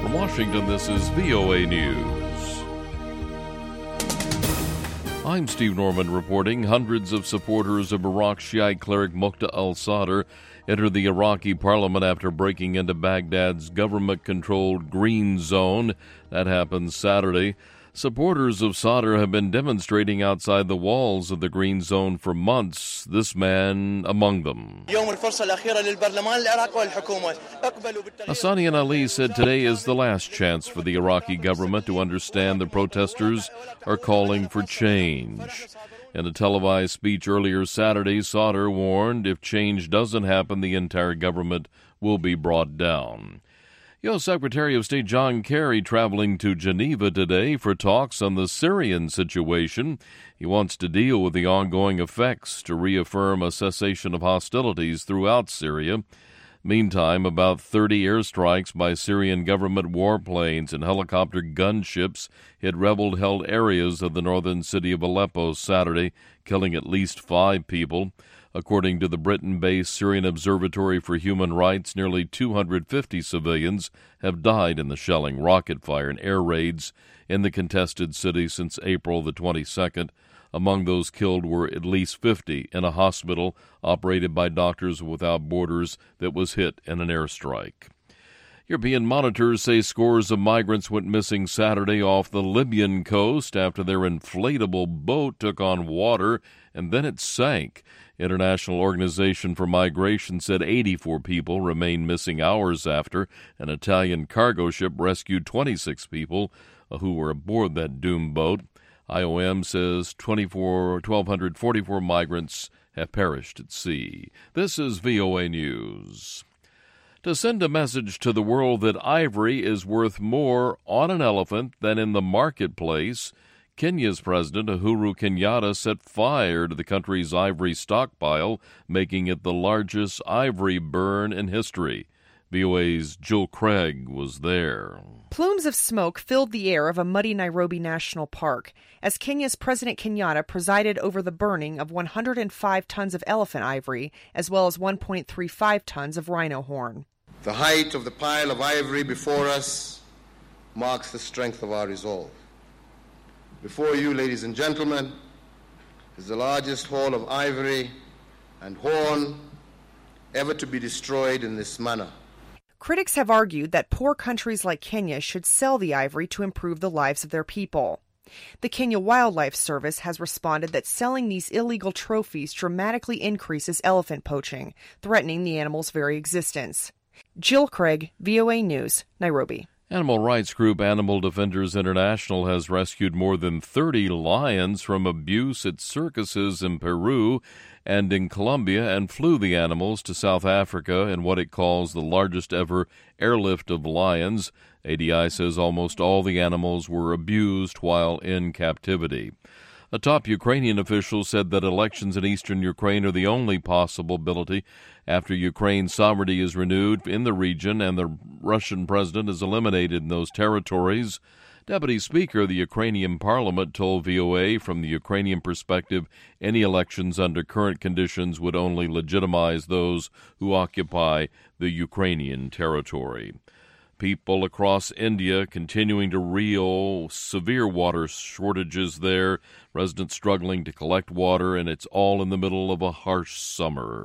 From Washington, this is VOA News. I'm Steve Norman reporting. Hundreds of supporters of Iraq Shiite cleric Muqtada al-Sadr entered the Iraqi parliament after breaking into Baghdad's government-controlled Green Zone. That happened Saturday. Supporters of Sadr have been demonstrating outside the walls of the Green Zone for months, this man among them. Hassanian Ali said today is the last chance for the Iraqi government to understand the protesters are calling for change. In a televised speech earlier Saturday, Sadr warned if change doesn't happen, the entire government will be brought down. U.S. Secretary of State John Kerry traveling to Geneva today for talks on the Syrian situation. He wants to deal with the ongoing effects to reaffirm a cessation of hostilities throughout Syria. Meantime, about 30 airstrikes by Syrian government warplanes and helicopter gunships hit rebel-held areas of the northern city of Aleppo Saturday, killing at least 5 people. According to the Britain-based Syrian Observatory for Human Rights, nearly 250 civilians have died in the shelling, rocket fire, and air raids in the contested city since April the 22nd. Among those killed were at least 50 in a hospital operated by Doctors Without Borders that was hit in an airstrike. European monitors say scores of migrants went missing Saturday off the Libyan coast after their inflatable boat took on water and then it sank. International Organization for Migration said 84 people remained missing hours after an Italian cargo ship rescued 26 people who were aboard that doomed boat. IOM says 1,244 migrants have perished at sea. This is VOA News. To send a message to the world that ivory is worth more on an elephant than in the marketplace, Kenya's President Uhuru Kenyatta set fire to the country's ivory stockpile, making it the largest ivory burn in history. VOA's Jill Craig was there. Plumes of smoke filled the air of a muddy Nairobi National Park as Kenya's President Kenyatta presided over the burning of 105 tons of elephant ivory as well as 1.35 tons of rhino horn. The height of the pile of ivory before us marks the strength of our resolve. Before you, ladies and gentlemen, is the largest haul of ivory and horn ever to be destroyed in this manner. Critics have argued that poor countries like Kenya should sell the ivory to improve the lives of their people. The Kenya Wildlife Service has responded that selling these illegal trophies dramatically increases elephant poaching, threatening the animal's very existence. Jill Craig, VOA News, Nairobi. Animal rights group Animal Defenders International has rescued more than 30 lions from abuse at circuses in Peru and in Colombia and flew the animals to South Africa in what it calls the largest ever airlift of lions. ADI says almost all the animals were abused while in captivity. A top Ukrainian official said that elections in eastern Ukraine are the only possibility after Ukraine's sovereignty is renewed in the region and the Russian president is eliminated in those territories. Deputy Speaker of the Ukrainian Parliament told VOA from the Ukrainian perspective any elections under current conditions would only legitimize those who occupy the Ukrainian territory. People across India continuing to reel severe water shortages there, residents struggling to collect water, and it's all in the middle of a harsh summer.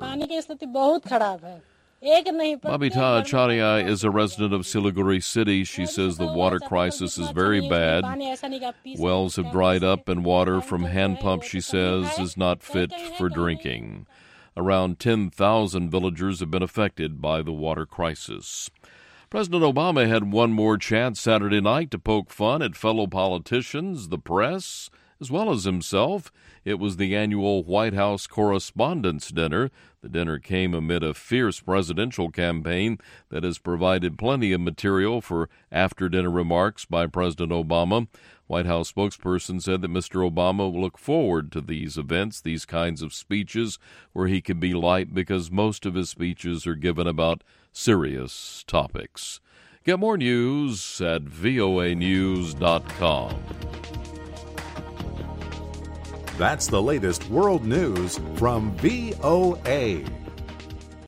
Babita Acharya is a resident of Siliguri City. She says the water crisis is very bad. Wells have dried up and water from hand pumps, she says, is not fit for drinking. Around 10,000 villagers have been affected by the water crisis. President Obama had one more chance Saturday night to poke fun at fellow politicians, the press, as well as himself. It was the annual White House Correspondents' Dinner. The dinner came amid a fierce presidential campaign that has provided plenty of material for after-dinner remarks by President Obama. White House spokesperson said that Mr. Obama will look forward to these events, these kinds of speeches, where he can be light because most of his speeches are given about serious topics. Get more news at voanews.com. That's the latest world news from VOA.